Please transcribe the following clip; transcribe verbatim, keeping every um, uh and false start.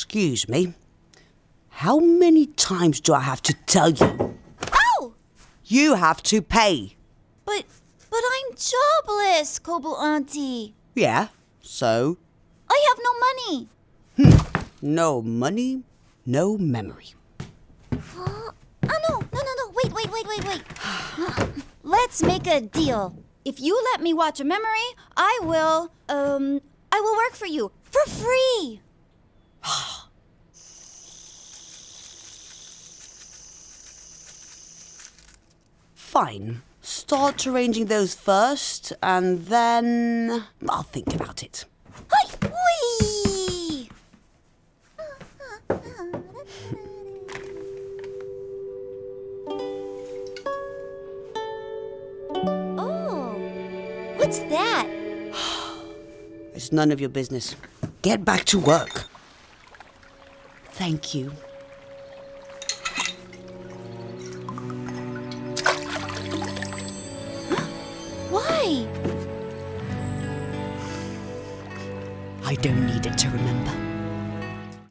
Excuse me. How many times do I have to tell you? Ow! You have to pay. But, but I'm jobless, Kobo Auntie. Yeah, so? I have no money. No money, no memory. Uh, oh, no, no, no, no. Wait, wait, wait, wait, wait. Let's make a deal. If you let me watch a memory, I will, um, I will work for you for free. Fine. Start arranging those first, and then I'll think about it. Hi! Whee! Oh, what's that? It's none of your business. Get back to work. Thank you. Why? I don't need it to remember.